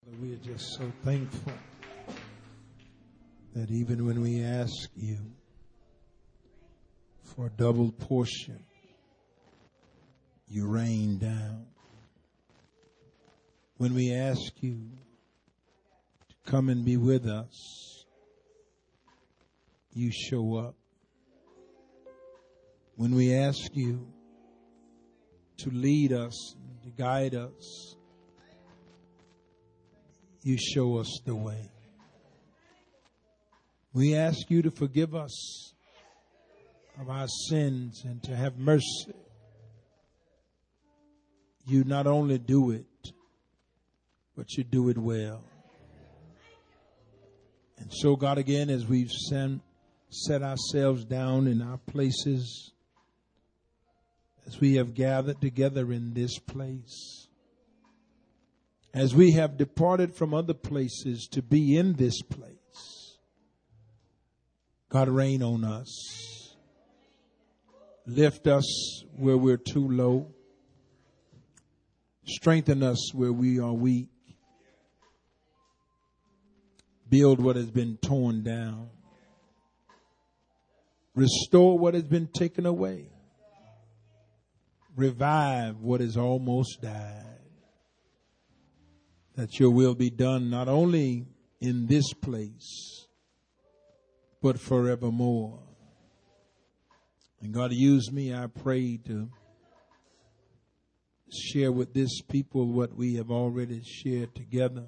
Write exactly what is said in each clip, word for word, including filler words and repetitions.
We are just so thankful that even when we ask you for a double portion, you rain down. When we ask you to come and be with us, you show up. When we ask you to lead us, to guide us, you show us the way. We ask you to forgive us of our sins and to have mercy. You not only do it, but you do it well. And so, God, again, as we've sent, set ourselves down in our places, as we have gathered together in this place, as we have departed from other places to be in this place, God, rain on us. Lift us where we're too low. Strengthen us where we are weak. Build what has been torn down. Restore what has been taken away. Revive what has almost died. That your will be done not only in this place, but forevermore. And God, use me, I pray, to share with this people what we have already shared together.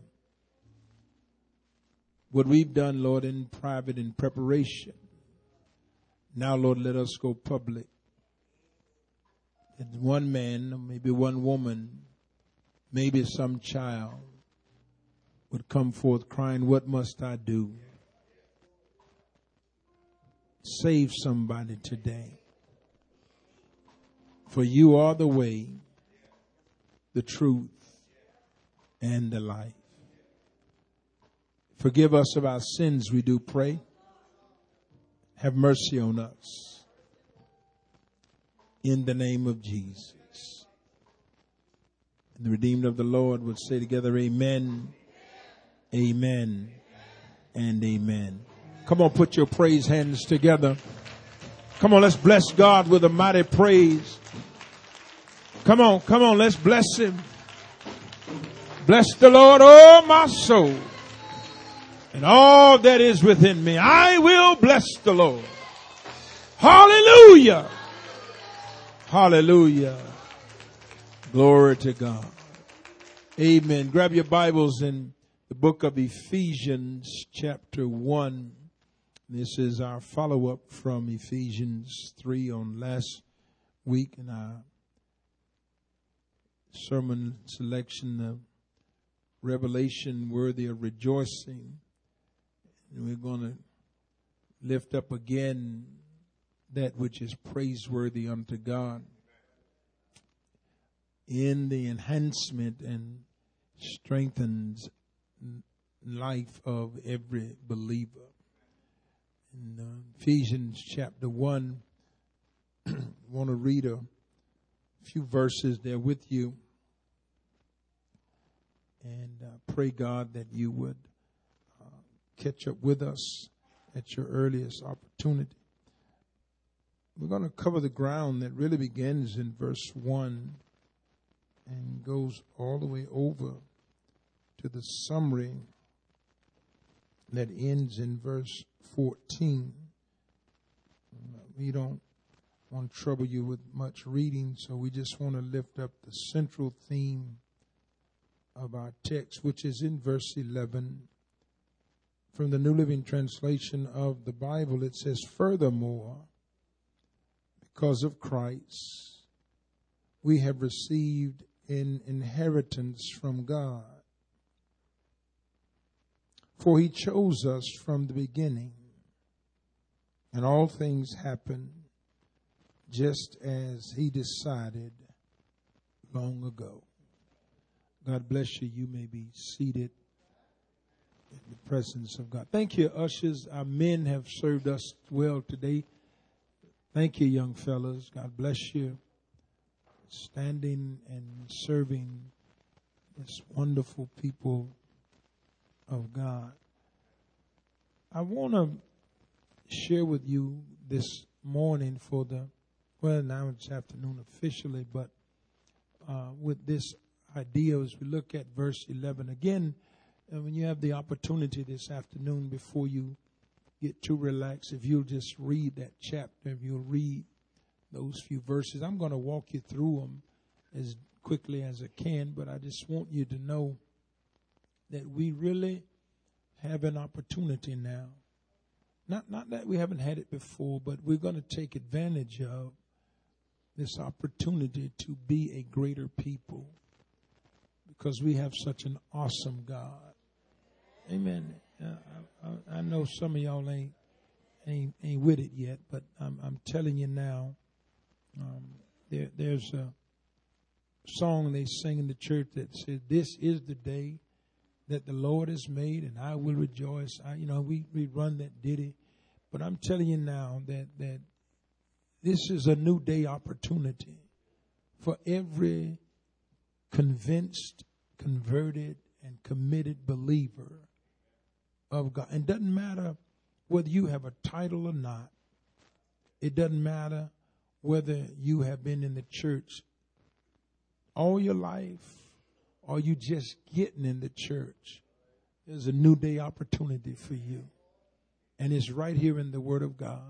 What we've done, Lord, in private, in preparation. Now, Lord, let us go public. That one man, maybe one woman, maybe some child would come forth crying, what must I do? Save somebody today. For you are the way, the truth, and the life. Forgive us of our sins, we do pray. Have mercy on us. In the name of Jesus. And the redeemed of the Lord would say together, amen, amen, and amen. Come on, put your praise hands together. Come on, let's bless God with a mighty praise. Come on, come on, let's bless him. Bless the Lord, oh my soul, and all that is within me. I will bless the Lord. Hallelujah. Hallelujah. Glory to God. Amen. Grab your Bibles in the book of Ephesians chapter one. This is our follow-up from Ephesians three on last week in our sermon selection of Revelation Worthy of Rejoicing. And we're going to lift up again that which is praiseworthy unto God in the enhancement and strengthens life of every believer. In uh, Ephesians chapter one, I want to read a few verses there with you and uh, pray, God, that you would uh, catch up with us at your earliest opportunity. We're going to cover the ground that really begins in verse one and goes all the way over to the summary that ends in verse fourteen. We don't want to trouble you with much reading, so we just want to lift up the central theme of our text, which is in verse eleven. From the New Living Translation of the Bible, it says, furthermore, because of Christ, we have received an inheritance from God. For he chose us from the beginning, and all things happen just as he decided long ago. God bless you. You may be seated in the presence of God. Thank you, ushers. Our men have served us well today. Thank you, young fellas. God bless you. Standing and serving this wonderful people of God. I want to share with you this morning for the, well, now it's afternoon officially, but uh, with this idea as we look at verse eleven. Again, uh, when you have the opportunity this afternoon before you get too relaxed, if you'll just read that chapter, if you'll read those few verses. I'm going to walk you through them as quickly as I can, but I just want you to know that we really have an opportunity now. Not not that we haven't had it before, but we're going to take advantage of this opportunity to be a greater people because we have such an awesome God. Amen. Uh, I, I, I know some of y'all ain't ain't ain't with it yet, but I'm I'm telling you now. Um, there there's a song they sing in the church that says, "This is the day that the Lord has made, and I will rejoice." I, you know, we we run that ditty, but I'm telling you now that that this is a new day opportunity for every convinced, converted, and committed believer of God. And it doesn't matter whether you have a title or not. It doesn't matter whether you have been in the church all your life or you just getting in the church. There's a new day opportunity for you. And it's right here in the Word of God.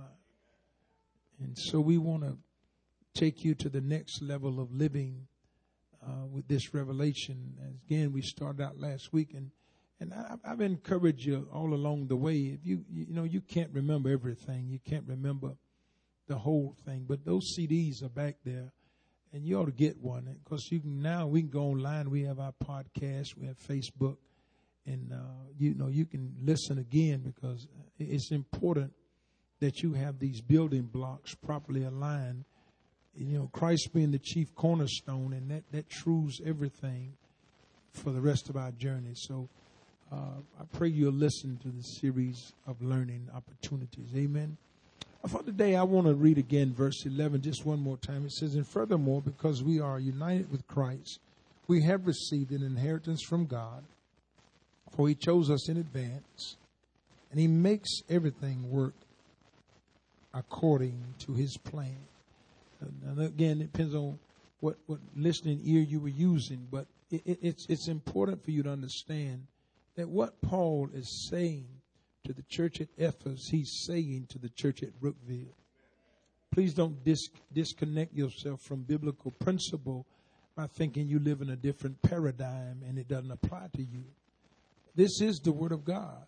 And so we want to take you to the next level of living uh, with this revelation. Again, we started out last week, and And I, I've encouraged you all along the way. If you, you know, you can't remember everything. You can't remember the whole thing. But those C Ds are back there, and you ought to get one. Because you can now we can go online. We have our podcast. We have Facebook, and uh, you know you can listen again because it's important that you have these building blocks properly aligned. You know, Christ being the chief cornerstone, and that that trues everything for the rest of our journey. So. Uh, I pray you'll listen to the series of learning opportunities. Amen. For today, I want to read again verse eleven just one more time. It says, "And furthermore, because we are united with Christ, we have received an inheritance from God, for he chose us in advance, and he makes everything work according to his plan." And again, it depends on what, what listening ear you were using, but it, it, it's, it's important for you to understand that what Paul is saying to the church at Ephesus, he's saying to the church at Brookville. Please don't dis- disconnect yourself from biblical principle by thinking you live in a different paradigm and it doesn't apply to you. This is the Word of God.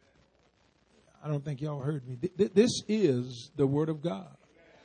I don't think y'all heard me. Th- this is the Word of God.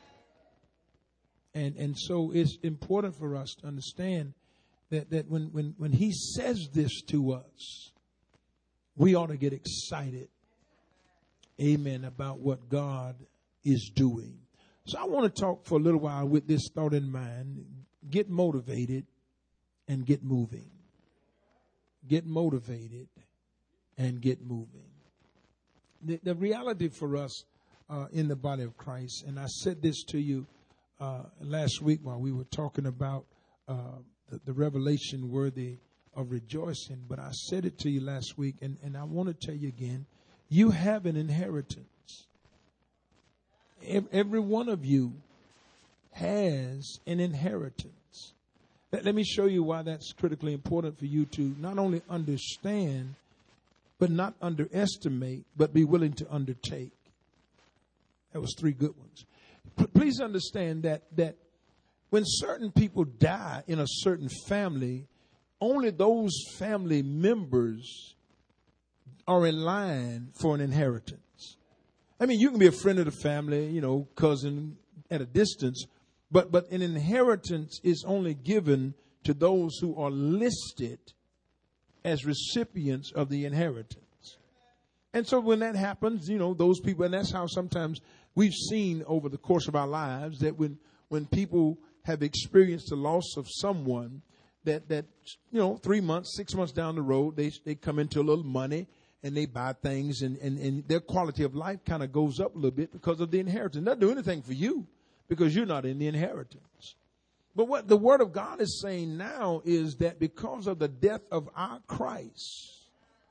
And and so it's important for us to understand that, that when, when, when he says this to us, we ought to get excited, amen, about what God is doing. So I want to talk for a little while with this thought in mind. Get motivated and get moving. Get motivated and get moving. The, the reality for us uh, in the body of Christ, and I said this to you uh, last week while we were talking about uh, the, the revelation worthy of rejoicing, but I said it to you last week, and, and I want to tell you again, you have an inheritance. Every, every one of you has an inheritance. Let, let me show you why that's critically important for you to not only understand, but not underestimate, but be willing to undertake. That was three good ones. P- please understand that that when certain people die in a certain family, only those family members are in line for an inheritance. I mean, you can be a friend of the family, you know, cousin at a distance, but, but an inheritance is only given to those who are listed as recipients of the inheritance. And so when that happens, you know, those people, and that's how sometimes we've seen over the course of our lives that when, when people have experienced the loss of someone, that, that, you know, three months, six months down the road, they they come into a little money and they buy things, and, and, and their quality of life kind of goes up a little bit because of the inheritance. Not do anything for you because you're not in the inheritance. But what the Word of God is saying now is that because of the death of our Christ,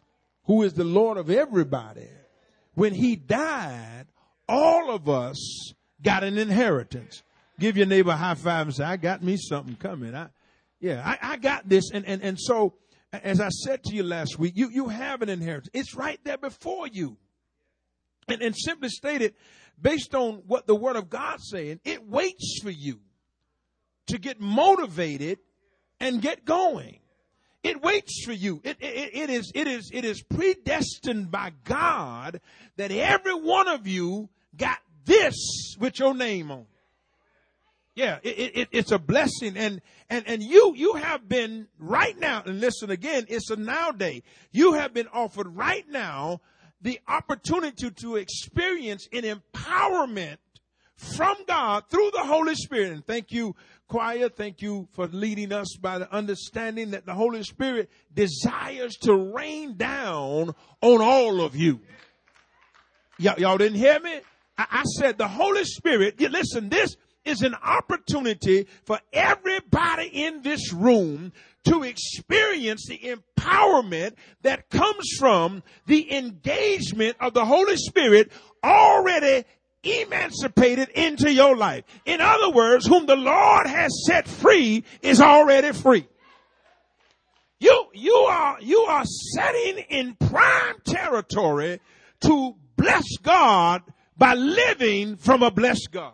who is the Lord of everybody, when he died, all of us got an inheritance. Give your neighbor a high five and say, I got me something coming. I, yeah, I, I got this. And, and, and so, as I said to you last week, you, you have an inheritance. It's right there before you. And, and simply stated, based on what the word of God's saying, it waits for you to get motivated and get going. It waits for you. It, it, it is, it is, it is predestined by God that every one of you got this with your name on. Yeah, it, it, it's a blessing. And, and, and you, you have been right now, and listen again, it's a now day. You have been offered right now the opportunity to experience an empowerment from God through the Holy Spirit. And thank you, choir. Thank you for leading us by the understanding that the Holy Spirit desires to rain down on all of you. Y- y'all didn't hear me? I, I said the Holy Spirit, you listen, this is an opportunity for everybody in this room to experience the empowerment that comes from the engagement of the Holy Spirit already emancipated into your life. In other words, whom the Lord has set free is already free. You, you are, you are setting in prime territory to bless God by living from a blessed God.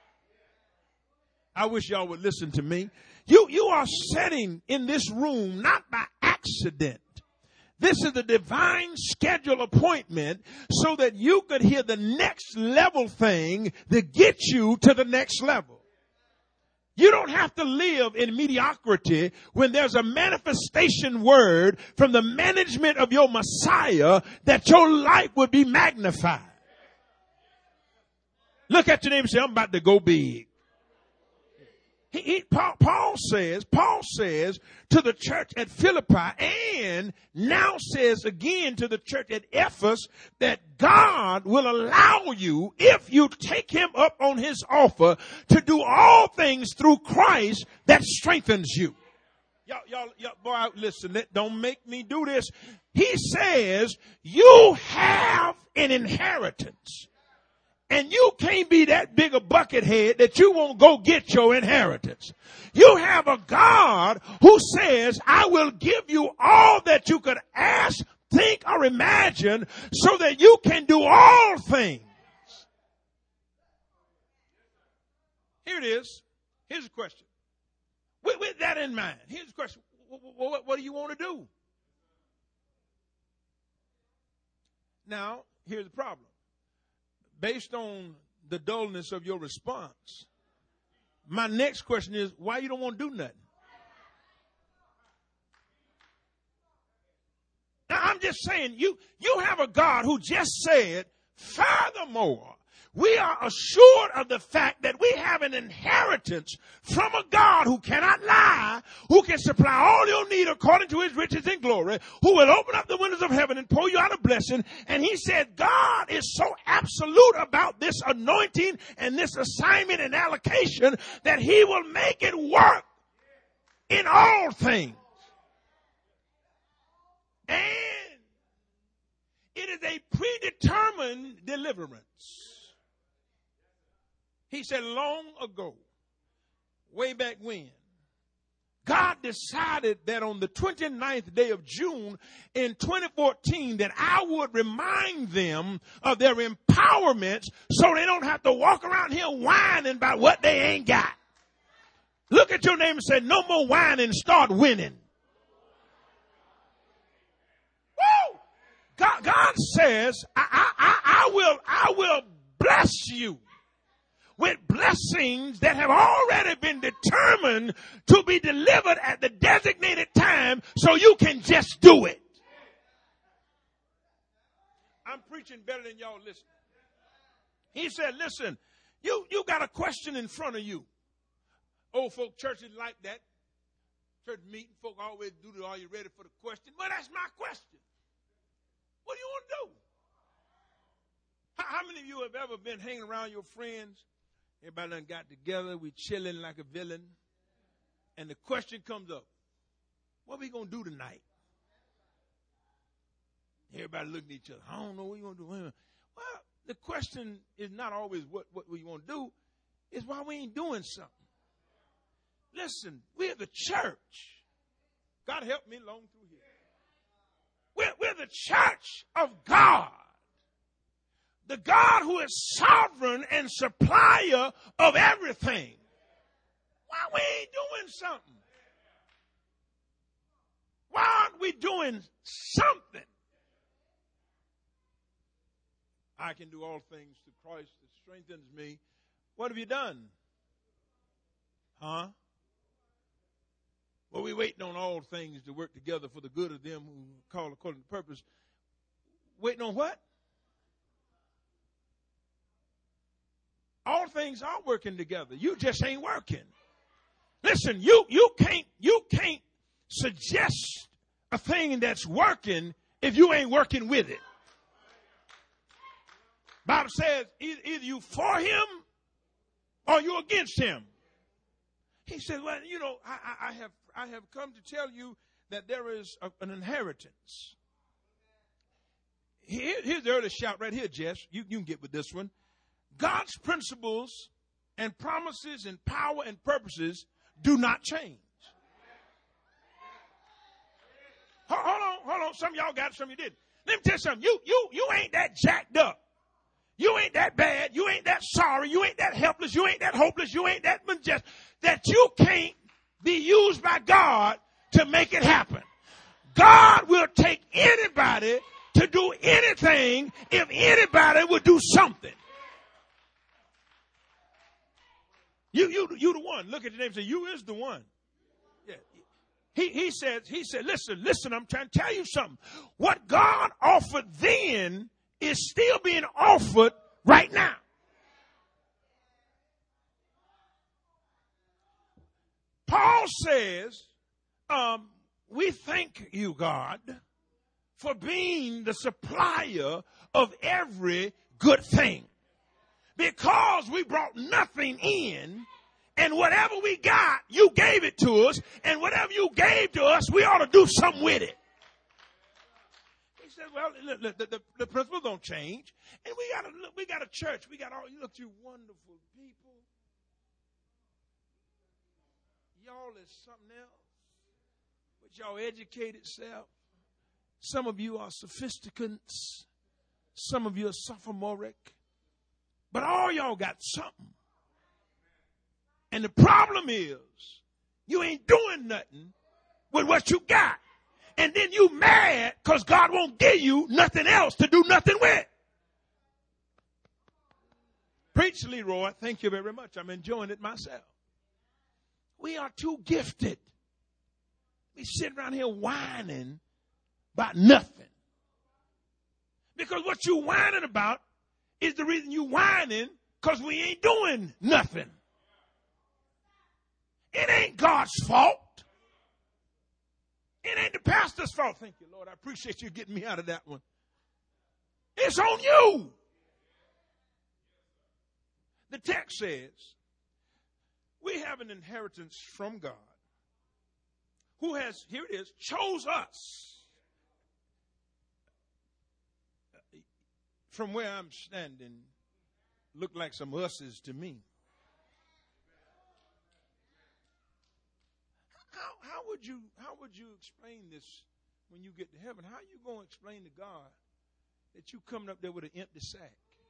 I wish y'all would listen to me. You, you are sitting in this room not by accident. This is the divine schedule appointment so that you could hear the next level thing that gets you to the next level. You don't have to live in mediocrity when there's a manifestation word from the management of your Messiah that your life would be magnified. Look at your neighbor and say, I'm about to go big. He, he, Paul, Paul says, Paul says to the church at Philippi and now says again to the church at Ephesus that God will allow you, if you take him up on his offer, to do all things through Christ that strengthens you. Y'all, y'all, y'all, boy, listen, let, don't make me do this. He says you have an inheritance. And you can't be that big a buckethead that you won't go get your inheritance. You have a God who says, I will give you all that you could ask, think, or imagine so that you can do all things. Here it is. Here's the question. With, with that in mind, here's the question. What, what, what do you want to do? Now, here's the problem. Based on the dullness of your response, my next question is, why you don't want to do nothing? Now, I'm just saying, you, you have a God who just said, furthermore, we are assured of the fact that we have an inheritance from a God who cannot lie, who can supply all your need according to his riches and glory, who will open up the windows of heaven and pour you out a blessing. And he said, God is so absolute about this anointing and this assignment and allocation that he will make it work in all things. And it is a predetermined deliverance. He said long ago, way back when, God decided that on the twenty-ninth day of June in twenty fourteen that I would remind them of their empowerments so they don't have to walk around here whining about what they ain't got. Look at your neighbor and say, no more whining, start winning. Woo! God, God says, I, I, I, I will, I will bless you with blessings that have already been determined to be delivered at the designated time so you can just do it. I'm preaching better than y'all listen. He said, listen, you, you got a question in front of you. Old folk churches like that. Church meeting, folk always do the, are you ready for the question? Well, that's my question. What do you want to do? How, how many of you have ever been hanging around your friends? Everybody done got together. We chilling like a villain. And the question comes up. What are we going to do tonight? Everybody looking at each other. I don't know what you want to do. Well, the question is not always what, what we want to do. It's why we ain't doing something. Listen, we're the church. God help me long through here. We're, we're the church of God. The God who is sovereign and supplier of everything. Why we ain't doing something? Why aren't we doing something? I can do all things through Christ that strengthens me. What have you done? Huh? Well, we're waiting on all things to work together for the good of them who call according to purpose. Waiting on what? All things are working together. You just ain't working. Listen, you, you can't, you can't suggest a thing that's working if you ain't working with it. Bible says either, either you for him or you against him. He said, well, you know, I, I, I have I have come to tell you that there is a, an inheritance. Here, here's the early shout right here, Jess. You, you can get with this one. God's principles and promises and power and purposes do not change. Hold, hold on, hold on. Some of y'all got it, some of you didn't. Let me tell you something. You, you, you ain't that jacked up. You ain't that bad. You ain't that sorry. You ain't that helpless. You ain't that hopeless. You ain't that majestic. That you can't be used by God to make it happen. God will take anybody to do anything if anybody would do something. You, you, you the one. Look at your name and say, you is the one. Yeah. He, he said, he said, listen, listen, I'm trying to tell you something. What God offered then is still being offered right now. Paul says, um, we thank you, God, for being the supplier of every good thing. Because we brought nothing in, and whatever we got, you gave it to us, and whatever you gave to us, we ought to do something with it. He said, well, the, the, the, the principles don't change, and we got a we got a church. We got all you look, you wonderful people. Y'all is something else. But y'all educated self. Some of you are sophisticants. Some of you are sophomoric. But all y'all got something. And the problem is, you ain't doing nothing with what you got. And then you mad because God won't give you nothing else to do nothing with. Preach, Leroy. Thank you very much. I'm enjoying it myself. We are too gifted. We sit around here whining about nothing. Because what you whining about is the reason you whining, because we ain't doing nothing. It ain't God's fault. It ain't the pastor's fault. Thank you, Lord. I appreciate you getting me out of that one. It's on you. The text says, we have an inheritance from God, who has, here it is, chose us. From where I'm standing, look like some us's to me. How, how would you how would you explain this when you get to heaven? How are you going to explain to God that you coming up there with an empty sack?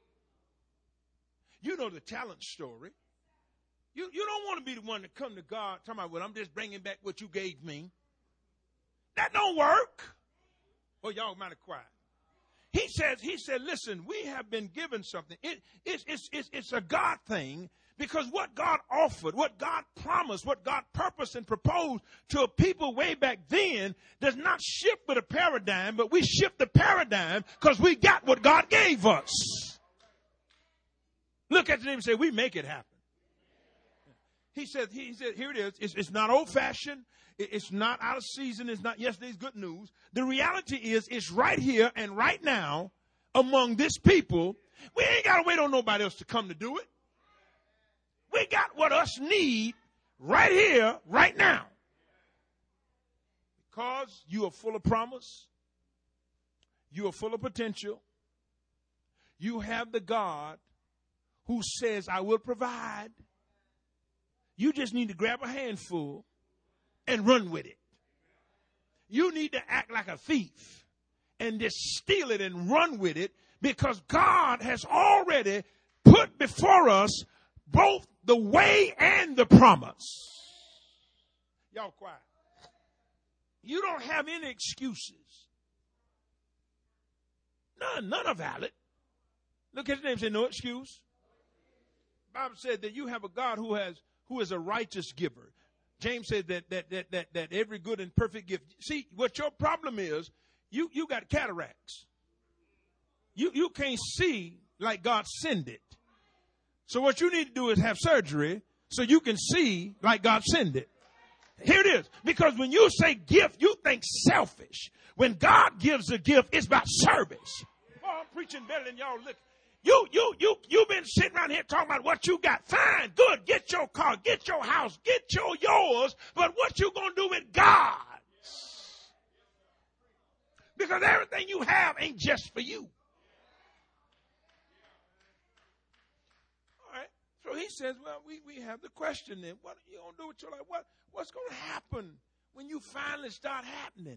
You know the talent story. You you don't want to be the one to come to God talking about, well, I'm just bringing back what you gave me. That don't work. Oh, y'all might have quiet. He says, he said, listen, we have been given something. It, it's, it's, it's, it's a God thing, because what God offered, what God promised, what God purposed and proposed to a people way back then does not shift with a paradigm, but we shift the paradigm because we got what God gave us. Look at the name and say, we make it happen. He said, he said, here it is. It's, it's not old fashioned. It's not out of season. It's not yesterday's good news. The reality is it's right here and right now among this people. We ain't got to wait on nobody else to come to do it. We got what us need right here, right now. Because you are full of promise. You are full of potential. You have the God who says, I will provide. You just need to grab a handful and run with it. You need to act like a thief and just steal it and run with it, because God has already put before us both the way and the promise. Y'all quiet. You don't have any excuses. None. None are valid. Look at his name and say, no excuse. The Bible said that you have a God who has who is a righteous giver. James said that that that that that every good and perfect gift. See, what your problem is, you you got cataracts. You you can't see like God sent it. So what you need to do is have surgery so you can see like God sent it. Here it is. Because when you say gift, you think selfish. When God gives a gift, it's about service. Oh, I'm preaching better than y'all look. You, you, you, you've been sitting around here talking about what you got. Fine, good. Get your car, get your house, get your yours. But what you going to do with God? Because everything you have ain't just for you. All right. So he says, well, we, we have the question then. What are you going to do with your life? What, what's going to happen when you finally start happening?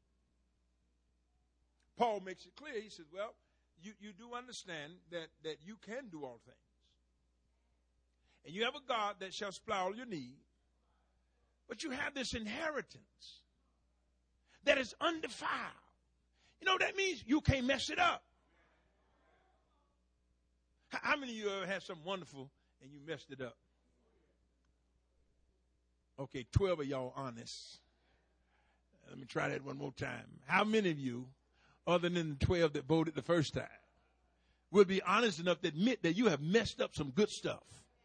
Paul makes it clear. He says, well, you, you do understand that, that you can do all things. And you have a God that shall supply all your need. But you have this inheritance that is undefiled. You know, that means you can't mess it up. How many of you ever had something wonderful and you messed it up? Okay, twelve of y'all honest. Let me try that one more time. How many of you, other than the twelve that voted the first time, will be honest enough to admit that you have messed up some good stuff?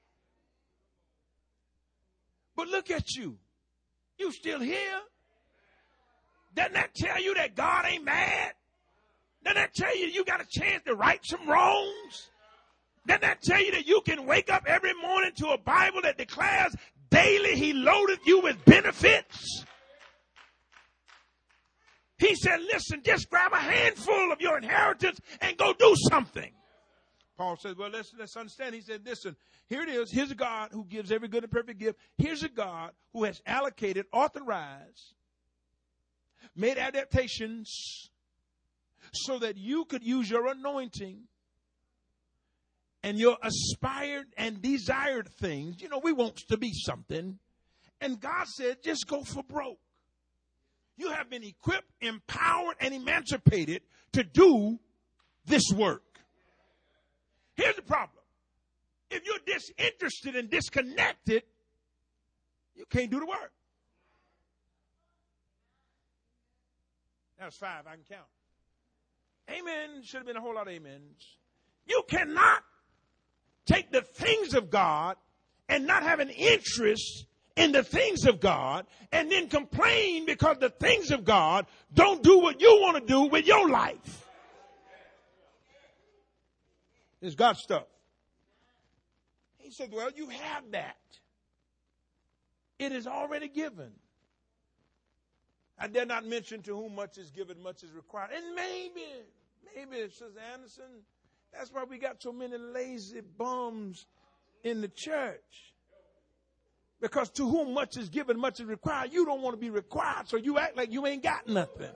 But look at you. You still here? Doesn't that tell you that God ain't mad? Doesn't that tell you you got a chance to right some wrongs? Doesn't that tell you that you can wake up every morning to a Bible that declares daily he loaded you with benefits? He said, listen, just grab a handful of your inheritance and go do something. Paul says, well, let's, let's understand. He said, listen, here it is. Here's a God who gives every good and perfect gift. Here's a God who has allocated, authorized, made adaptations so that you could use your anointing and your aspired and desired things. You know, we want to be something. And God said, just go for broke. You have been equipped, empowered, and emancipated to do this work. Here's the problem. If you're disinterested and disconnected, you can't do the work. That was five. I can count. Amen. Should have been a whole lot of amens. You cannot take the things of God and not have an interest in the things of God and then complain because the things of God don't do what you want to do with your life. It's God's stuff. He said, well, you have that. It is already given. I dare not mention to whom much is given, much is required. And maybe, maybe, Sister Anderson, that's why we got so many lazy bums in the church. Because to whom much is given, much is required. You don't want to be required, so you act like you ain't got nothing.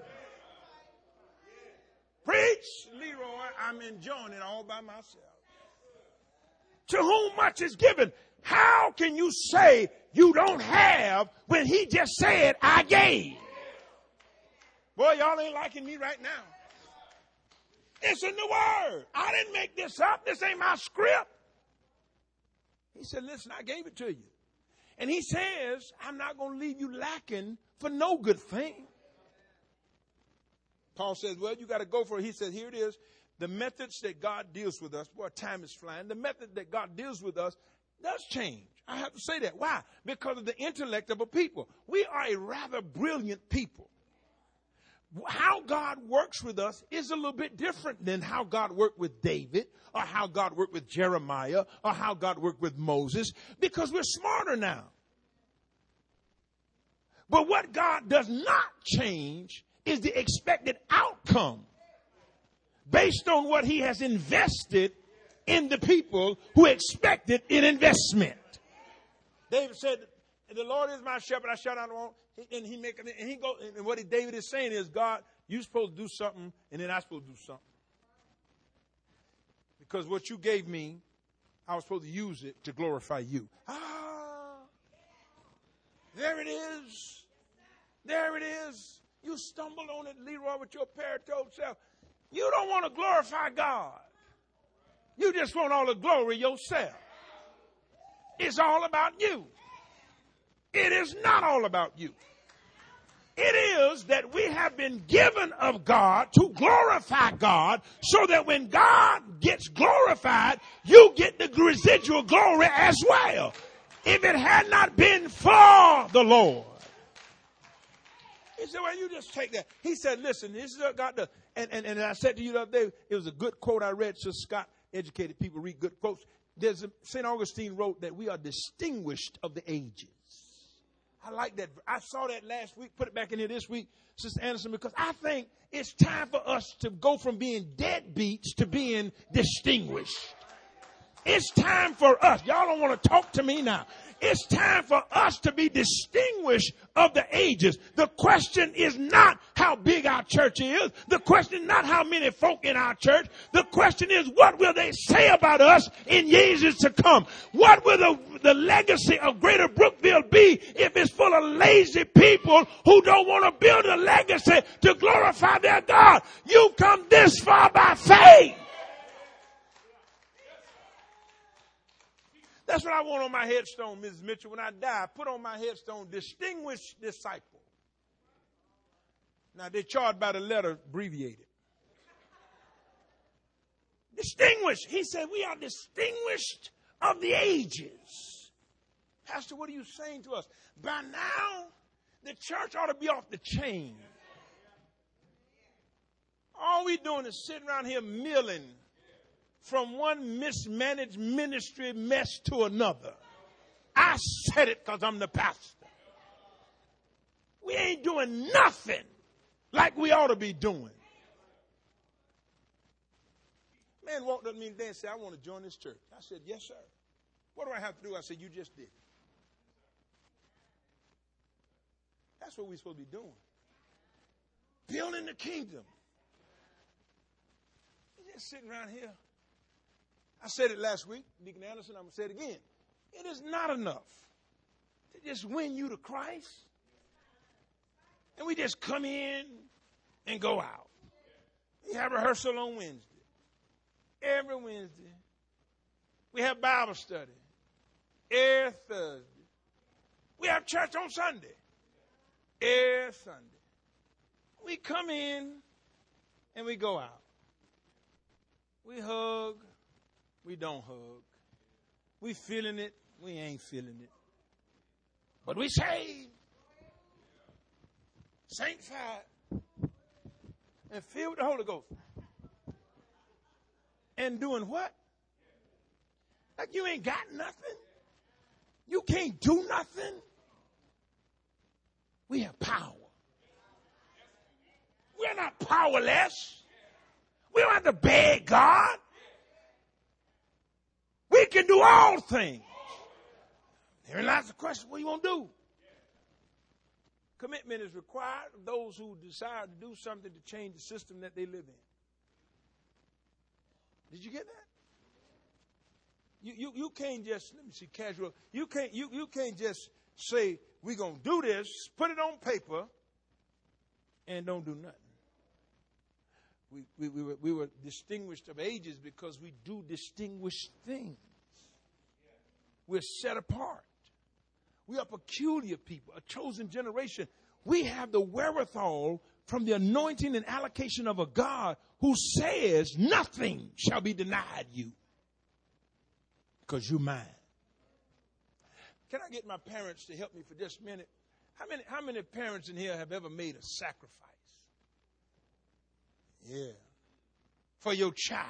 Preach, Leroy. I'm enjoying it all by myself. To whom much is given. How can you say you don't have when he just said, I gave? Boy, y'all ain't liking me right now. It's in the word. I didn't make this up. This ain't my script. He said, listen, I gave it to you. And he says, I'm not going to leave you lacking for no good thing. Paul says, well, you got to go for it. He said, here it is. The methods that God deals with us, boy, time is flying. The method that God deals with us does change. I have to say that. Why? Because of the intellect of a people. We are a rather brilliant people. How God works with us is a little bit different than how God worked with David or how God worked with Jeremiah or how God worked with Moses, because we're smarter now. But what God does not change is the expected outcome based on what he has invested in the people who expected an investment. David said, the Lord is my shepherd, I shall not want. And he make and he go and what David is saying is, God, you're supposed to do something, and then I'm supposed to do something. Because what you gave me, I was supposed to use it to glorify you. Ah, there it is. There it is. You stumbled on it, Leroy, with your paratoed self. You don't want to glorify God. You just want all the glory yourself. It's all about you. It is not all about you. It is that we have been given of God to glorify God, so that when God gets glorified, you get the residual glory as well. If it had not been for the Lord. He said, well, you just take that. He said, listen, this is what God does. And, and, and I said to you the other day, it was a good quote I read. So Scott, educated people read good quotes. There's a, Saint Augustine wrote that we are distinguished of the ages. I like that. I saw that last week, put it back in here this week, Sister Anderson, because I think it's time for us to go from being deadbeats to being distinguished. It's time for us. Y'all don't want to talk to me now. It's time for us to be distinguished of the ages. The question is not how big our church is. The question is not how many folk in our church. The question is, what will they say about us in years to come? What will the, the legacy of Greater Brookville be if it's full of lazy people who don't want to build a legacy to glorify their God? You've come this far by faith. That's what I want on my headstone, Missus Mitchell. When I die, put on my headstone, distinguished disciple. Now, they're charged by the letter abbreviated. Distinguished. He said, we are distinguished of the ages. Pastor, what are you saying to us? By now, the church ought to be off the chain. All we're doing is sitting around here milling from one mismanaged ministry mess to another. I said it because I'm the pastor. We ain't doing nothing like we ought to be doing. Man walked up to me today and said, I want to join this church. I said, yes, sir. What do I have to do? I said, you just did. That's what we're supposed to be doing. Building the kingdom. You're just sitting around here. I said it last week, Deacon Anderson, I'm going to say it again. It is not enough to just win you to Christ. And we just come in and go out. We have rehearsal on Wednesday. Every Wednesday. We have Bible study. Every Thursday. We have church on Sunday. Every Sunday. We come in and we go out. We hug. We don't hug. We feeling it. We ain't feeling it. But we saved, sanctified, and filled with the Holy Ghost. And doing what? Like you ain't got nothing. You can't do nothing. We have power. We're not powerless. We don't have to beg God. We can do all things. Therein lies the question, what do you want to do? Commitment is required of those who desire to do something to change the system that they live in. Did you get that? You you you can't just, let me see, casual. You can't you, you can't just say, we're going to do this, put it on paper, and don't do nothing. We, we, we, were, we were distinguished of ages because we do distinguished things. We're set apart. We are peculiar people, a chosen generation. We have the wherewithal from the anointing and allocation of a God who says nothing shall be denied you because you're mine. Can I get my parents to help me for just a minute? How many, how many parents in here have ever made a sacrifice? Yeah. For your child.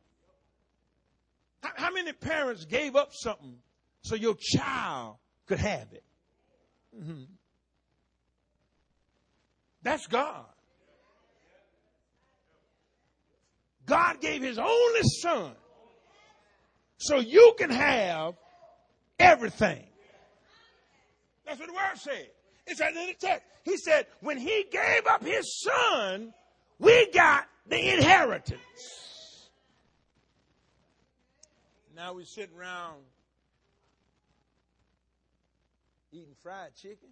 How, how many parents gave up something so your child could have it? Mm-hmm. That's God. God gave his only son so you can have everything. That's what the word said. It's right in the text. He said, when he gave up his son, we got the inheritance. Now we're sitting around eating fried chicken,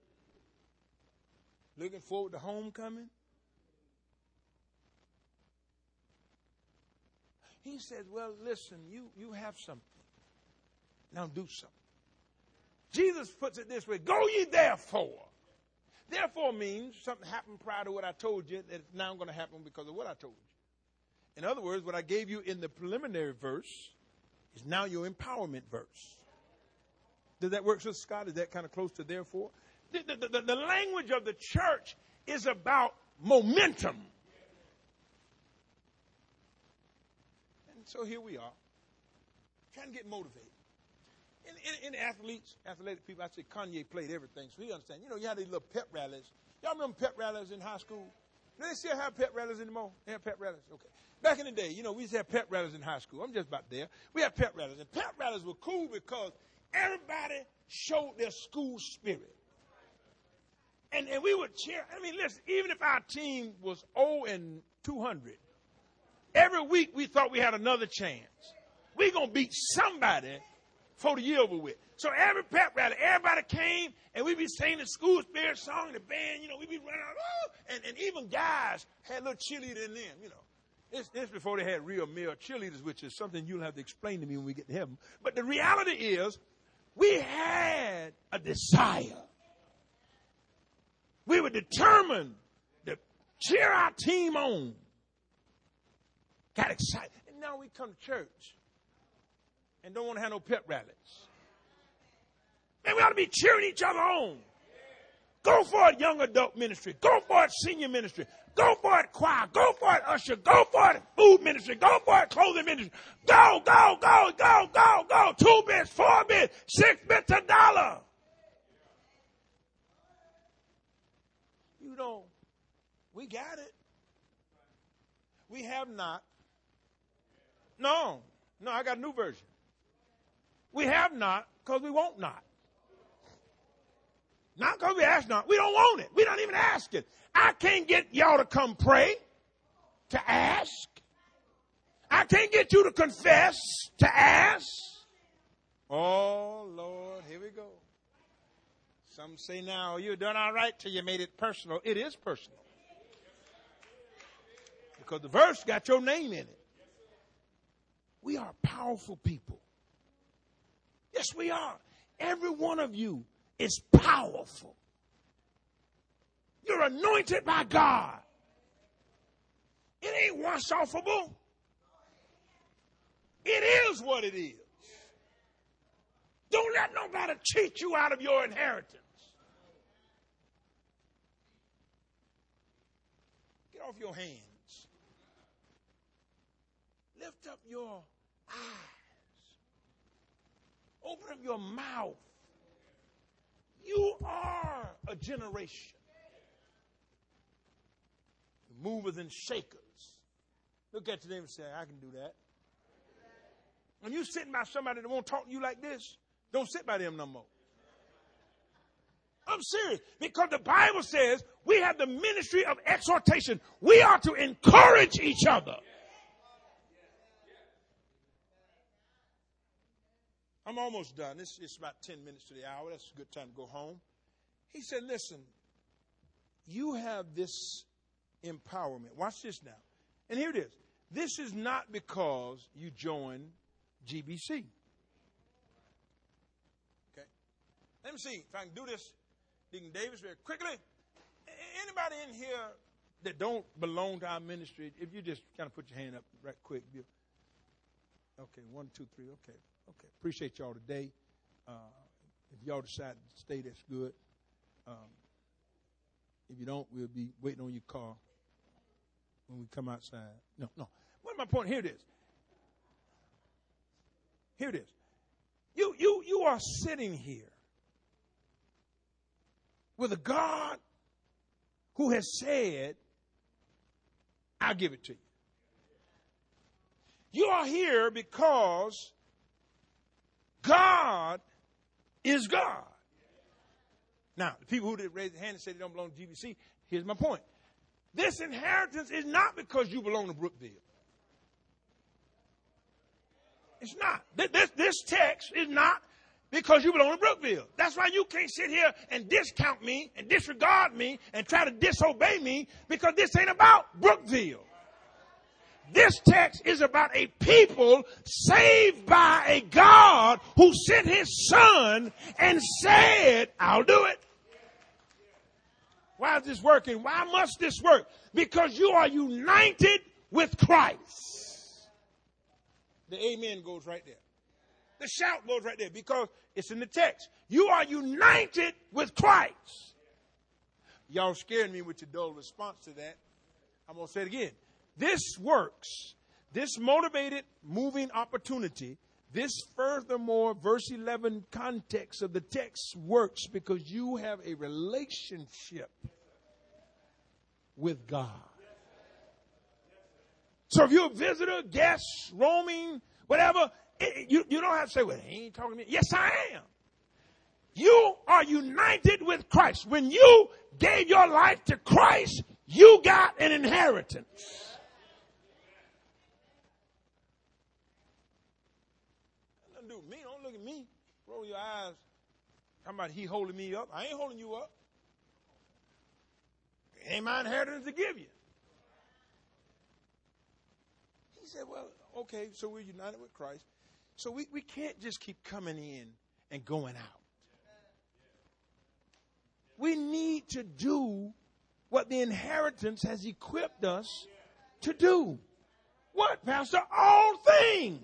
looking forward to homecoming. He says, well, listen, you, you have something. Now do something. Jesus puts it this way, go ye therefore. Therefore means something happened prior to what I told you that it's now going to happen because of what I told you. In other words, what I gave you in the preliminary verse is now your empowerment verse. Does that work, Sister Scott? Is that kind of close to therefore? The, the, the, the language of the church is about momentum. And so here we are, trying to get motivated. In, in, in athletes, athletic people, I say Kanye played everything, so he understands. You know, you had these little pep rallies. Y'all remember pep rallies in high school? Do they still have pep rallies anymore? They have pep rallies? Okay. Back in the day, you know, we used to have pep rallies in high school. I'm just about there. We had pep rallies. And pep rallies were cool because everybody showed their school spirit. And, and we would cheer. I mean, listen, even if our team was oh and two hundred, every week we thought we had another chance. We're going to beat somebody for the year over with. So every pep rally, everybody came, and we'd be singing the school spirit song, the band, you know, we'd be running out, oh, and, and even guys had a little cheerleader in them, you know. It's, it's before they had real male cheerleaders, which is something you'll have to explain to me when we get to heaven. But the reality is, we had a desire. We were determined to cheer our team on. Got excited. And now we come to church and don't want to have no pep rallies. Man, we ought to be cheering each other on. Go for it, young adult ministry. Go for it, senior ministry. Go for it, choir. Go for it, usher. Go for it, food ministry. Go for it, clothing ministry. Go, go, go, go, go, go. Two bits, four bits, six bits a dollar. You know, we got it. We have not. No, no, I got a new version. We have not because we won't not. Not because we ask not. We don't want it. We don't even ask it. I can't get y'all to come pray, to ask. I can't get you to confess, to ask. Oh, Lord, here we go. Some say now, you done all right till you made it personal. It is personal. Because the verse got your name in it. We are powerful people. Yes, we are. Every one of you is powerful. You're anointed by God. It ain't wash-offable. It is what it is. Don't let nobody cheat you out of your inheritance. Get off your hands. Lift up your eyes. Open up your mouth. You are a generation. Movers and shakers. Look at your neighbor and say, I can do that. When you're sitting by somebody that won't talk to you like this, don't sit by them no more. I'm serious. Because the Bible says we have the ministry of exhortation. We are to encourage each other. I'm almost done. It's, it's about ten minutes to the hour. That's a good time to go home. He said, listen, you have this empowerment. Watch this now. And here it is. This is not because you joined G B C. Okay. Let me see if I can do this. Deacon Davis, very quickly. Anybody in here that don't belong to our ministry, if you just kind of put your hand up right quick. Okay, one, two, three. Okay. Okay, appreciate y'all today. Uh, if y'all decide to stay, that's good. Um, if you don't, we'll be waiting on your car when we come outside. No, no. What's my point? Here it is. Here it is. You, you, you are sitting here with a God who has said, I'll give it to you. You are here because God is God. Now, the people who did raise their hand and say they don't belong to G B C, here's my point. This inheritance is not because you belong to Brookville. It's not. This, this text is not because you belong to Brookville. That's why you can't sit here and discount me and disregard me and try to disobey me, because this ain't about Brookville. This text is about a people saved by a God who sent his son and said, I'll do it. Why is this working? Why must this work? Because you are united with Christ. The amen goes right there. The shout goes right there because it's in the text. You are united with Christ. Y'all scared me with your dull response to that. I'm going to say it again. This works. This motivated moving opportunity, this furthermore verse eleven context of the text works because you have a relationship with God. So if you're a visitor, guest, roaming, whatever, it, you, you don't have to say, well, he ain't talking to me. Yes, I am. You are united with Christ. When you gave your life to Christ, you got an inheritance. Nothing to do with me. Don't look at me. Roll your eyes. Talking about he holding me up. I ain't holding you up. It ain't my inheritance to give you. He said, well, okay, so we're united with Christ. So we, we can't just keep coming in and going out. We need to do what the inheritance has equipped us to do. What, Pastor? All things.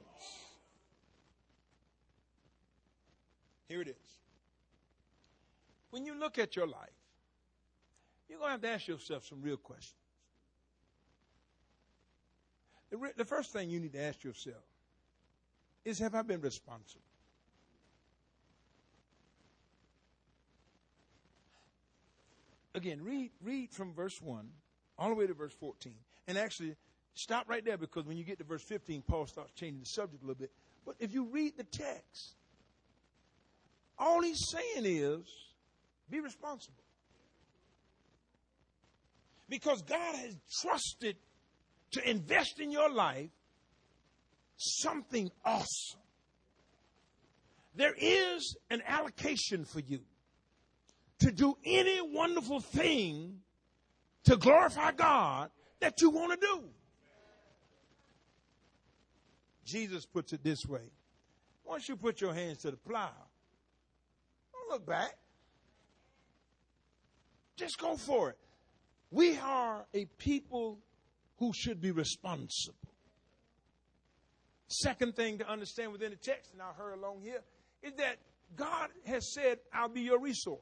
Here it is. When you look at your life, you're going to have to ask yourself some real questions. The, re- the first thing you need to ask yourself is, have I been responsible? Again, read read from verse one all the way to verse fourteen. And actually, stop right there, because when you get to verse fifteen, Paul starts changing the subject a little bit. But if you read the text, all he's saying is, be responsible. Because God has trusted to invest in your life something awesome. There is an allocation for you to do any wonderful thing to glorify God that you want to do. Jesus puts it this way. Once you put your hands to the plow, don't look back. Just go for it. We are a people who should be responsible. Second thing to understand within the text, and I'll hurry along here, is that God has said, I'll be your resource.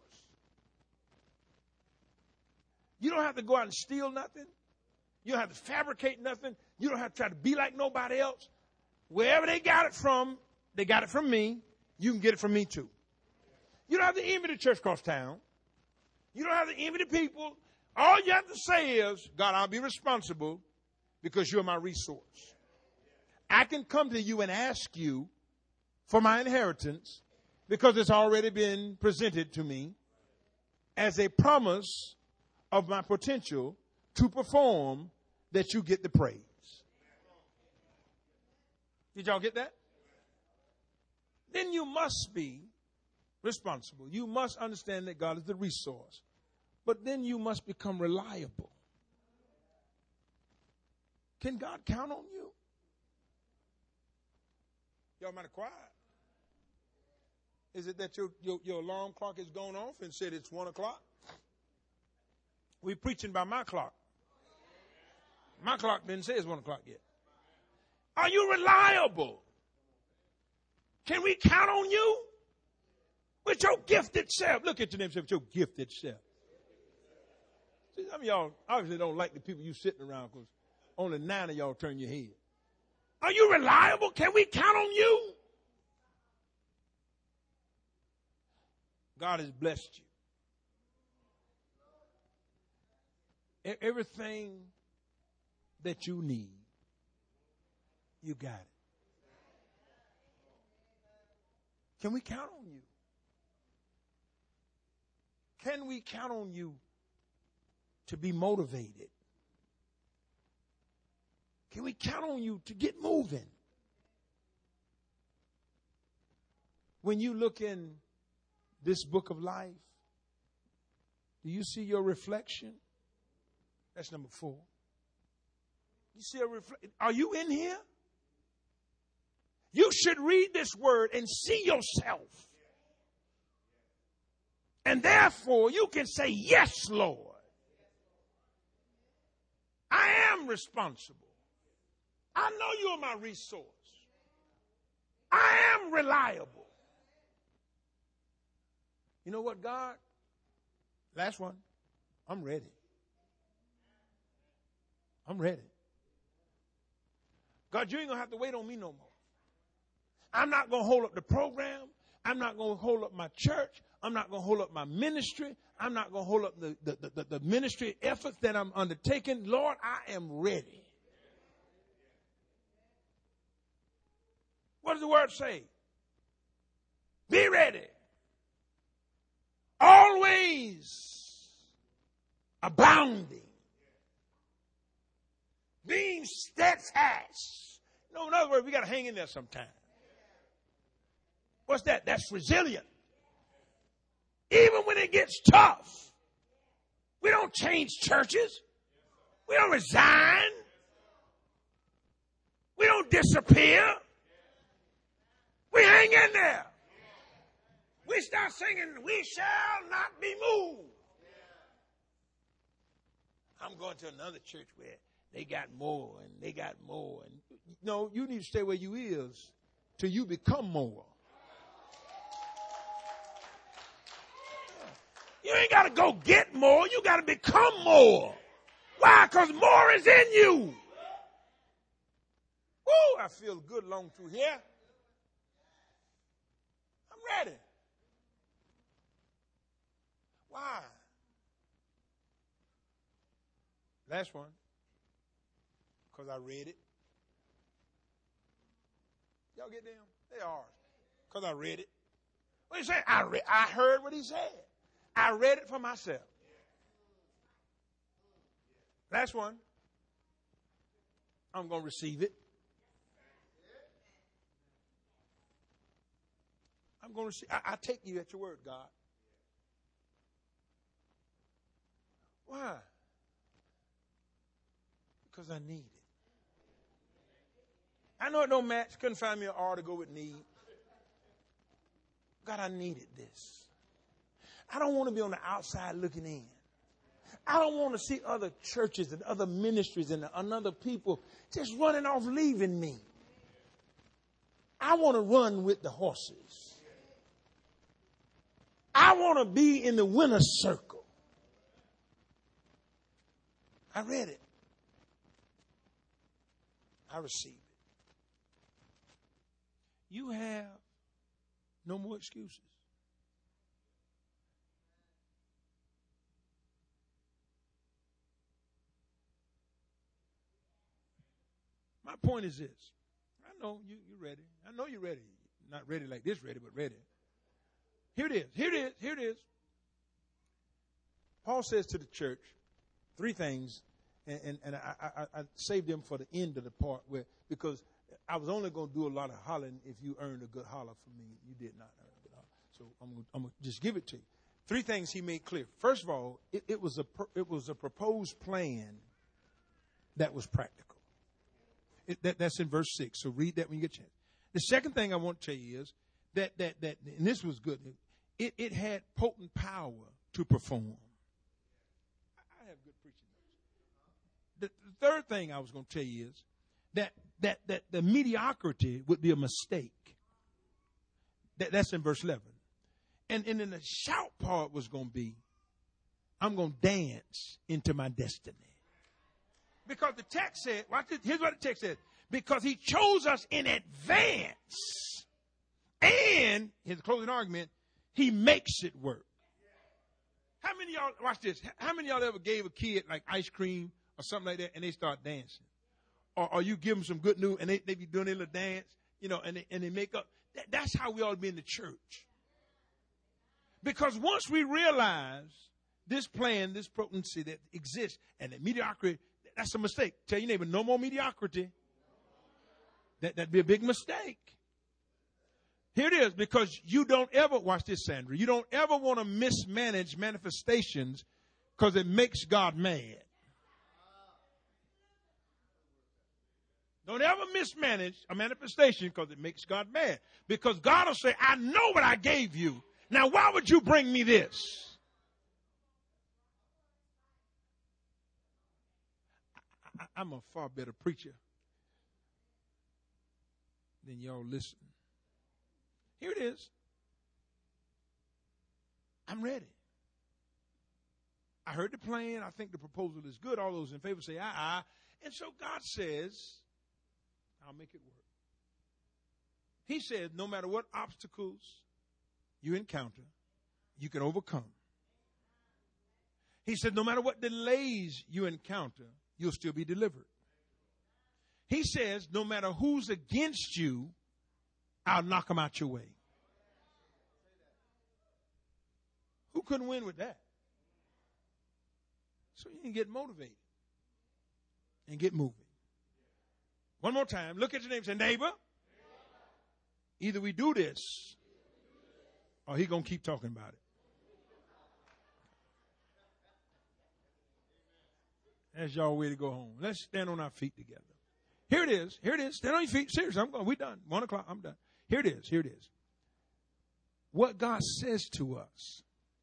You don't have to go out and steal nothing. You don't have to fabricate nothing. You don't have to try to be like nobody else. Wherever they got it from, they got it from me. You can get it from me too. You don't have to envy the church across town. You don't have to envy the people. All you have to say is, God, I'll be responsible because you're my resource. I can come to you and ask you for my inheritance because it's already been presented to me as a promise of my potential to perform, that you get the praise. Did y'all get that? Then you must be responsible. You must understand that God is the resource. But then you must become reliable. Can God count on you? Y'all might have quiet. Is it that your, your, your alarm clock has gone off and said it's one o'clock? We're preaching by my clock. My clock didn't say it's one o'clock yet. Are you reliable? Can we count on you? With your gifted self. Look at your name, with your gifted self. See, some of y'all obviously don't like the people you sitting around because only nine of y'all turn your head. Are you reliable? Can we count on you? God has blessed you. Everything that you need, You got it. Can we count on you? Can we count on you to be motivated? Can we count on you to get moving? When you look in this book of life, do you see your reflection? That's number four. You see a reflection? Are you in here? You should read this word and see yourself. And therefore, you can say, yes, Lord. I am responsible. I know you're my resource. I am reliable. You know what, God? Last one. I'm ready. I'm ready. God, you ain't going to have to wait on me no more. I'm not going to hold up the program. I'm not going to hold up my church. I'm not going to hold up my ministry. I'm not going to hold up the, the, the, the ministry efforts that I'm undertaking. Lord, I am ready. What does the word say? Be ready. Always abounding. Being steadfast. No, in other words, we got to hang in there sometime. What's that? That's resilient. Even when it gets tough, we don't change churches. We don't resign. We don't disappear. We hang in there. We start singing, we shall not be moved. I'm going to another church where they got more and they got more. And no, you need to stay where you is till you become more. You ain't got to go get more. You got to become more. Why? Because more is in you. Woo, I feel good long through here. I'm ready. Why? Last one. Because I read it. Y'all get them? They are. Because I read it. What he say? I read. I heard what he said. I read it for myself. Last one. I'm going to receive it. I'm going to receive. I, I take you at your word, God. Why? Because I need it. I know it don't match. Couldn't find me an R to go with need. God, I needed this. I don't want to be on the outside looking in. I don't want to see other churches and other ministries and, and other people just running off leaving me. I want to run with the horses. I want to be in the winner's circle. I read it. I received it. You have no more excuses. My point is this. I know you, you're ready. I know you're ready. Not ready like this ready, but ready. Here it is. Here it is. Here it is. Paul says to the church three things, and, and, and I, I, I saved them for the end of the part where, because I was only going to do a lot of hollering if you earned a good holler from me. You did not earn a good holler. So I'm going I'm to just give it to you. Three things he made clear. First of all, it, it was a it was a proposed plan that was practical. It, that, that's in verse six. So read that when you get a chance. The second thing I want to tell you is that, that, that and this was good, it, it had potent power to perform. I have good preaching notes. The, the third thing I was going to tell you is that, that, that the mediocrity would be a mistake. That, that's in verse eleven. And, and then the shout part was going to be, I'm going to dance into my destiny. Because the text said, watch this, here's what the text said. Because he chose us in advance. And, here's the closing argument, he makes it work. How many of y'all, watch this, how many of y'all ever gave a kid like ice cream or something like that and they start dancing? or, or you give them some good news and they, they be doing their little dance, you know, and they, and they make up. That, that's how we ought to be in the church. Because once we realize this plan, this potency that exists, and that mediocrity, that's a mistake. Tell your neighbor, no more mediocrity. That, that'd be a big mistake. Here it is, because you don't ever, watch this, Sandra, you don't ever want to mismanage manifestations because it makes God mad. Don't ever mismanage a manifestation because it makes God mad. Because God will say, I know what I gave you. Now, why would you bring me this? I, I'm a far better preacher than y'all listen. Here it is. I'm ready. I heard the plan. I think the proposal is good. All those in favor say, aye, aye. And so God says, I'll make it work. He said, no matter what obstacles you encounter, you can overcome. He said, no matter what delays you encounter, you'll still be delivered. He says, no matter who's against you, I'll knock them out your way. Who couldn't win with that? So you can get motivated and get moving. One more time. Look at your neighbor and say, neighbor, either we do this or he's going to keep talking about it. That's y'all way to go home. Let's stand on our feet together. Here it is. Here it is. Stand on your feet. Seriously, I'm going. We're done. One o'clock. I'm done. Here it is. Here it is. What God says to us,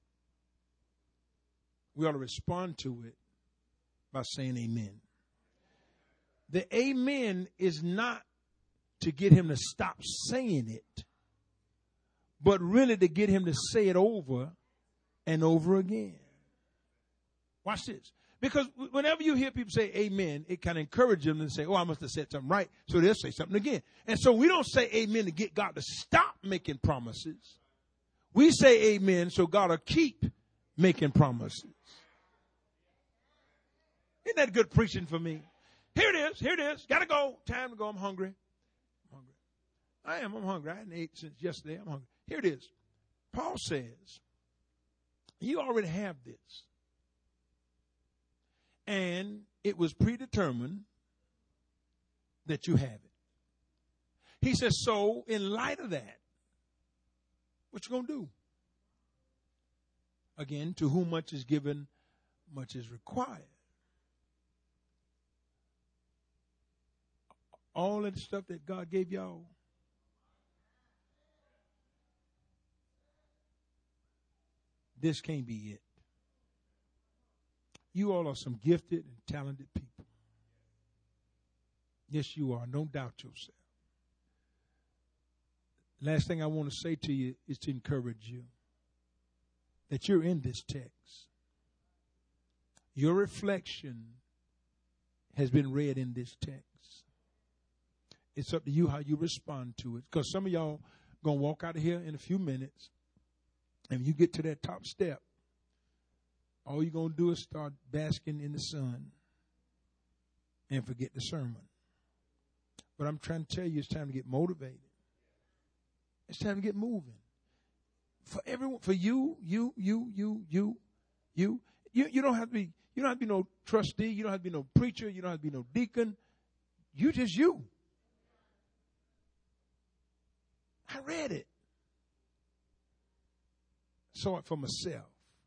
we ought to respond to it by saying amen. The amen is not to get him to stop saying it, but really to get him to say it over and over again. Watch this. Because whenever you hear people say amen, it kind of encourages them to say, oh, I must have said something right. So they'll say something again. And so we don't say amen to get God to stop making promises. We say amen so God will keep making promises. Isn't that good preaching for me? Here it is. Here it is. Got to go. Time to go. I'm hungry. I'm hungry. I am. I'm hungry. I hadn't ate since yesterday. I'm hungry. Here it is. Paul says, you already have this. And it was predetermined that you have it. He says, so in light of that, what you going to do? Again, to whom much is given, much is required. All of the stuff that God gave y'all, this can't be it. You all are some gifted and talented people. Yes, you are. Don't doubt yourself. Last thing I want to say to you is to encourage you that you're in this text. Your reflection has been read in this text. It's up to you how you respond to it. Because some of y'all going to walk out of here in a few minutes, and when you get to that top step, all you're going to do is start basking in the sun and forget the sermon. But I'm trying to tell you, it's time to get motivated. It's time to get moving. For everyone, for you, you, you, you, you, you, you, you don't have to be, you don't have to be no trustee. You don't have to be no preacher. You don't have to be no deacon. You just you. I read it. Saw it for myself.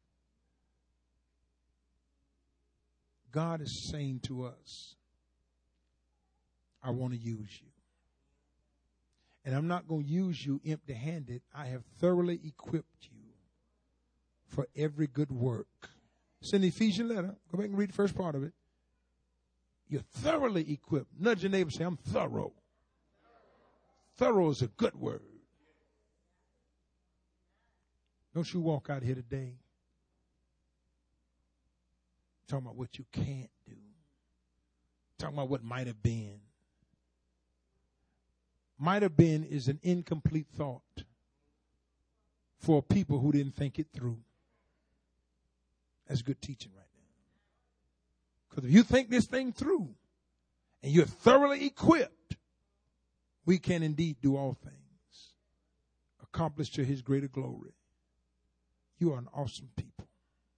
God is saying to us, I want to use you. And I'm not going to use you empty-handed. I have thoroughly equipped you for every good work. It's in the Ephesians letter. Go back and read the first part of it. You're thoroughly equipped. Nudge your neighbor and say, I'm thorough. Thorough is a good word. Don't you walk out here today talking about what you can't do. Talking about what might have been. Might have been is an incomplete thought for people who didn't think it through. That's good teaching right now. Because if you think this thing through and you're thoroughly equipped, we can indeed do all things, accomplish to his greater glory. You are an awesome people.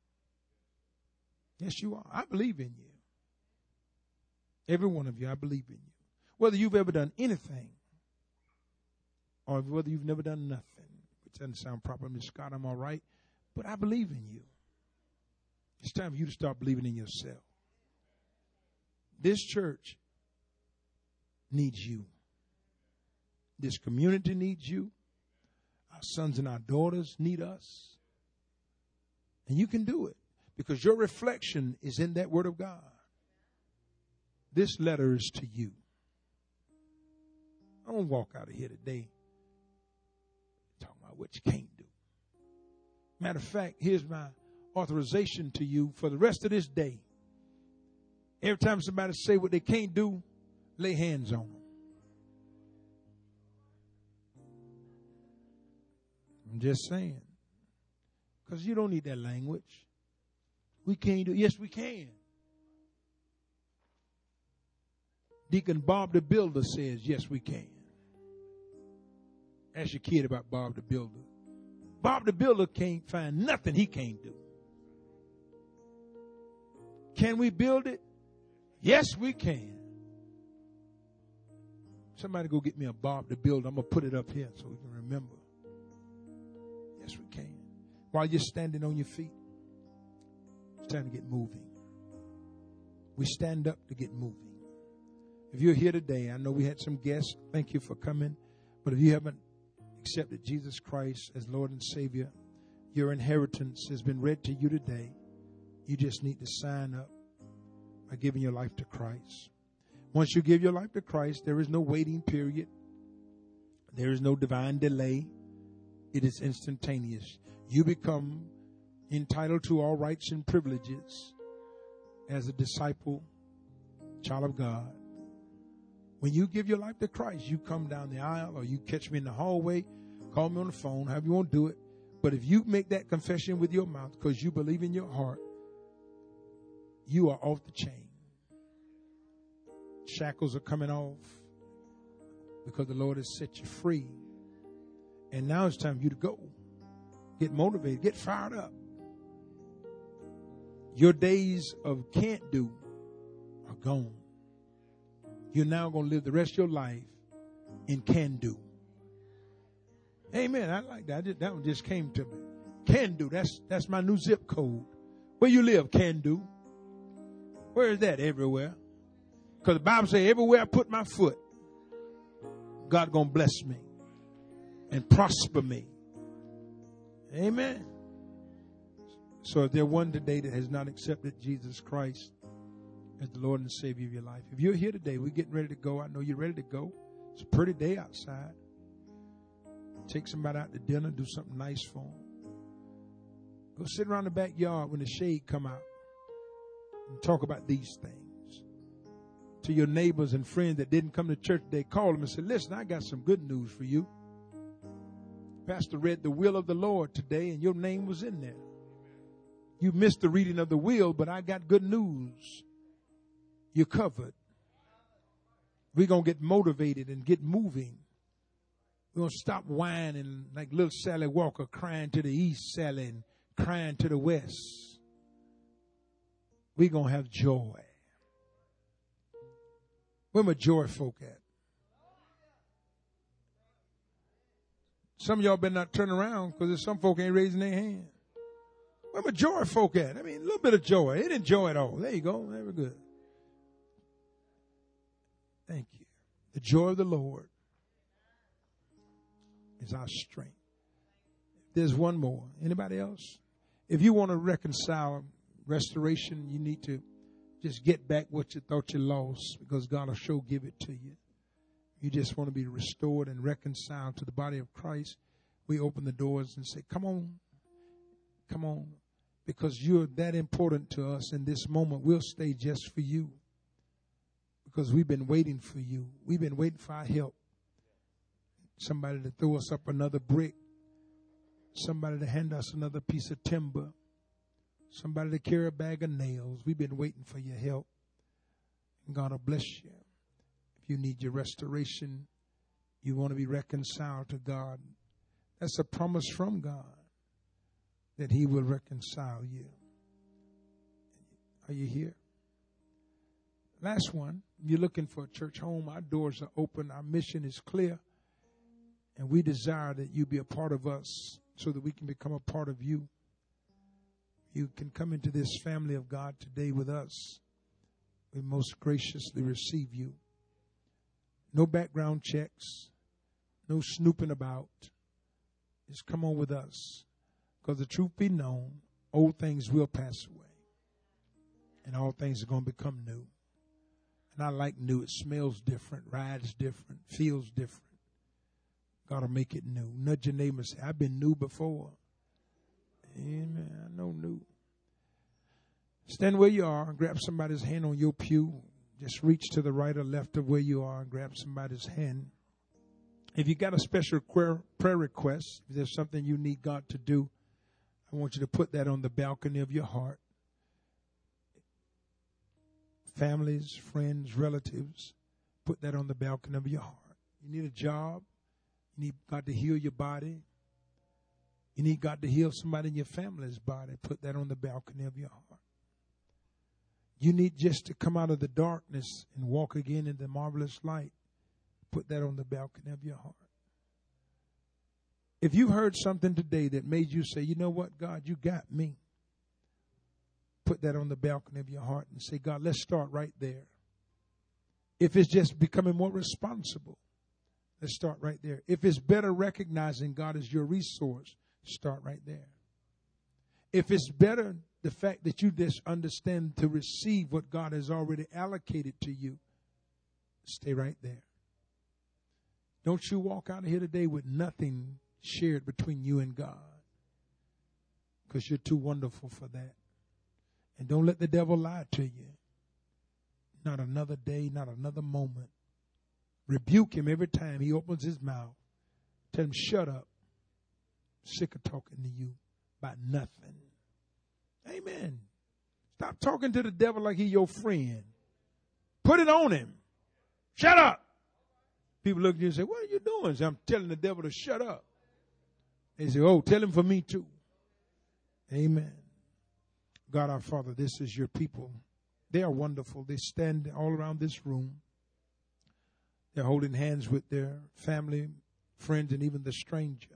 Yes, you are. I believe in you. Every one of you, I believe in you. Whether you've ever done anything or whether you've never done nothing, which doesn't sound proper, Mister Scott, I'm all right, but I believe in you. It's time for you to start believing in yourself. This church needs you. This community needs you. Our sons and our daughters need us. And you can do it because your reflection is in that word of God. This letter is to you. I don't walk out of here today talking about what you can't do. Matter of fact, here's my authorization to you for the rest of this day. Every time somebody say what they can't do, lay hands on them. I'm just saying. Because you don't need that language. We can't do it. Yes, we can. Deacon Bob the Builder says, yes, we can. Ask your kid about Bob the Builder. Bob the Builder can't find nothing he can't do. Can we build it? Yes, we can. Somebody go get me a Bob the Builder. I'm going to put it up here so we can remember. Yes, we can. While you're standing on your feet, it's time to get moving. We stand up to get moving. If you're here today, I know we had some guests. Thank you for coming. But if you haven't accepted Jesus Christ as Lord and Savior, your inheritance has been read to you today. You just need to sign up by giving your life to Christ. Once you give your life to Christ, there is no waiting period. There is no divine delay. It is instantaneous. You become entitled to all rights and privileges as a disciple, child of God. When you give your life to Christ, you come down the aisle or you catch me in the hallway, call me on the phone, however you want to do it. But if you make that confession with your mouth because you believe in your heart, you are off the chain. Shackles are coming off because the Lord has set you free. And now it's time for you to go. Get motivated. Get fired up. Your days of can't do are gone. You're now going to live the rest of your life in can do. Amen. I like that. I just, that one just came to me. Can do. That's, that's my new zip code. Where you live, can do. Where is that? Everywhere. Because the Bible says everywhere I put my foot, God going to bless me and prosper me. Amen. So if there's one today that has not accepted Jesus Christ as the Lord and Savior of your life, if you're here today, we're getting ready to go. I know you're ready to go. It's a pretty day outside. Take somebody out to dinner, do something nice for them. Go sit around the backyard when the shade come out and talk about these things. To your neighbors and friends that didn't come to church today, call them and say, listen, I got some good news for you. Pastor read the will of the Lord today and your name was in there. You missed the reading of the will, but I got good news. You're covered. We're going to get motivated and get moving. We're going to stop whining like little Sally Walker crying to the east, Sally, and crying to the west. We're going to have joy. Where my joy folk at? Some of y'all better not turn around because there's some folk ain't raising their hand. Where my joy folk at? I mean, a little bit of joy. It didn't joy at all. There you go. Very good. Thank you. The joy of the Lord is our strength. There's one more. Anybody else? If you want to reconcile restoration, you need to just get back what you thought you lost because God will sure give it to you. You just want to be restored and reconciled to the body of Christ. We open the doors and say, come on, come on, because you're that important to us in this moment. We'll stay just for you because we've been waiting for you. We've been waiting for our help. Somebody to throw us up another brick. Somebody to hand us another piece of timber. Somebody to carry a bag of nails. We've been waiting for your help. And God will bless you. you need your restoration, you want to be reconciled to God, that's a promise from God that he will reconcile you. Are you here? Last one, you're looking for a church home. Our doors are open. Our mission is clear. And we desire that you be a part of us so that we can become a part of you. You can come into this family of God today with us. We most graciously receive you. No background checks. No snooping about. Just come on with us. Because the truth be known, old things will pass away. And all things are going to become new. And I like new. It smells different, rides different, feels different. God will make it new. Nudge your neighbor and say, I've been new before. Amen. I know new. Stand where you are and grab somebody's hand on your pew. Just reach to the right or left of where you are and grab somebody's hand. If you got a special prayer, prayer request, if there's something you need God to do, I want you to put that on the balcony of your heart. Families, friends, relatives, put that on the balcony of your heart. You need a job. You need God to heal your body. You need God to heal somebody in your family's body. Put that on the balcony of your heart. You need just to come out of the darkness and walk again in the marvelous light. Put that on the balcony of your heart. If you heard something today that made you say, you know what, God, you got me. Put that on the balcony of your heart and say, God, let's start right there. If it's just becoming more responsible, let's start right there. If it's better recognizing God as your resource, start right there. If it's better the fact that you just understand to receive what God has already allocated to you, stay right there. Don't you walk out of here today with nothing shared between you and God, because you're too wonderful for that. And don't let the devil lie to you. Not another day, not another moment. Rebuke him every time he opens his mouth. Tell him, shut up. I'm sick of talking to you about nothing. Amen. Stop talking to the devil like he's your friend. Put it on him. Shut up. People look at you and say, what are you doing? Say, I'm telling the devil to shut up. They say, oh, tell him for me too. Amen. God our Father, this is your people. They are wonderful. They stand all around this room. They're holding hands with their family, friends, and even the stranger.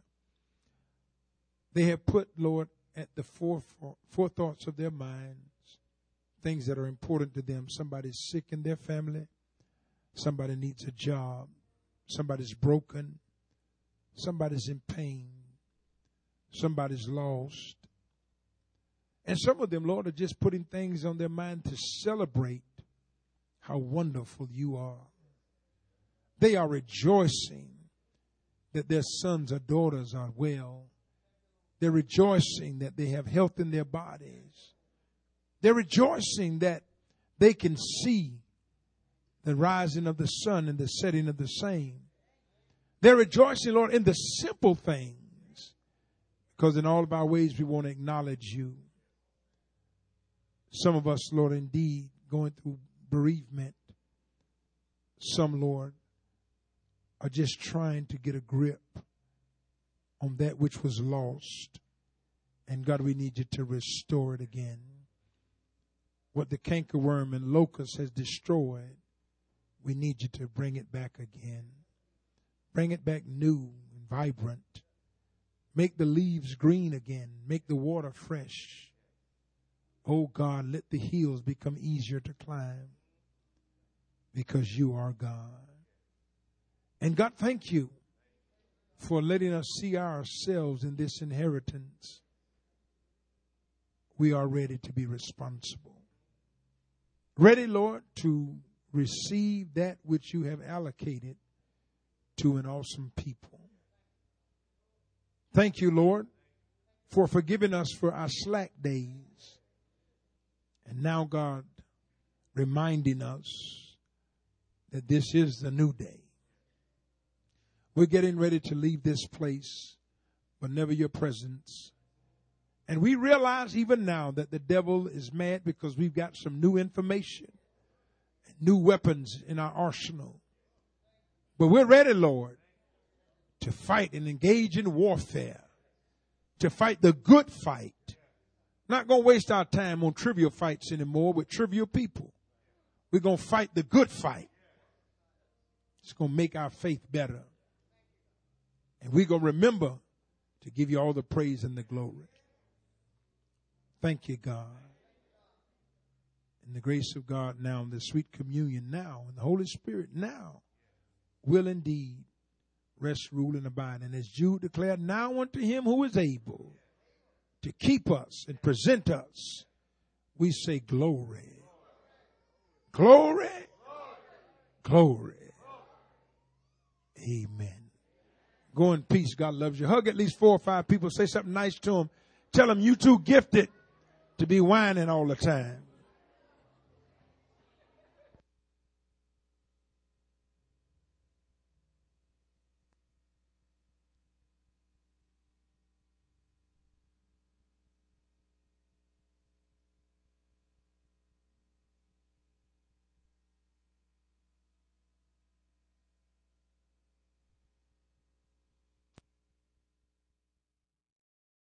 They have put, Lord, at the forethoughts of their minds, things that are important to them. Somebody's sick in their family. Somebody needs a job. Somebody's broken. Somebody's in pain. Somebody's lost. And some of them, Lord, are just putting things on their mind to celebrate how wonderful you are. They are rejoicing that their sons or daughters are well. They're rejoicing that they have health in their bodies. They're rejoicing that they can see the rising of the sun and the setting of the same. They're rejoicing, Lord, in the simple things, because in all of our ways we want to acknowledge you. Some of us, Lord, indeed, going through bereavement. Some, Lord, are just trying to get a grip on that which was lost. And God, we need you to restore it again. What the cankerworm and locust has destroyed, we need you to bring it back again. Bring it back new and vibrant. Make the leaves green again. Make the water fresh. Oh God, let the hills become easier to climb, because you are God. And God, thank you for letting us see ourselves in this inheritance. We are ready to be responsible. Ready, Lord, to receive that which you have allocated to an awesome people. Thank you, Lord, for forgiving us for our slack days. And now, God, reminding us that this is the new day. We're getting ready to leave this place, but never your presence. And we realize even now that the devil is mad because we've got some new information, new weapons in our arsenal. But we're ready, Lord, to fight and engage in warfare, to fight the good fight. Not going to waste our time on trivial fights anymore with trivial people. We're going to fight the good fight. It's going to make our faith better. And we're going to remember to give you all the praise and the glory. Thank you, God. In the grace of God now, in the sweet communion now, and the Holy Spirit now will indeed rest, rule, and abide. And as Jude declared, now unto him who is able to keep us and present us, we say glory. Glory. Glory. Amen. Go in peace. God loves you. Hug at least four or five people. Say something nice to them. Tell them you too gifted to be whining all the time.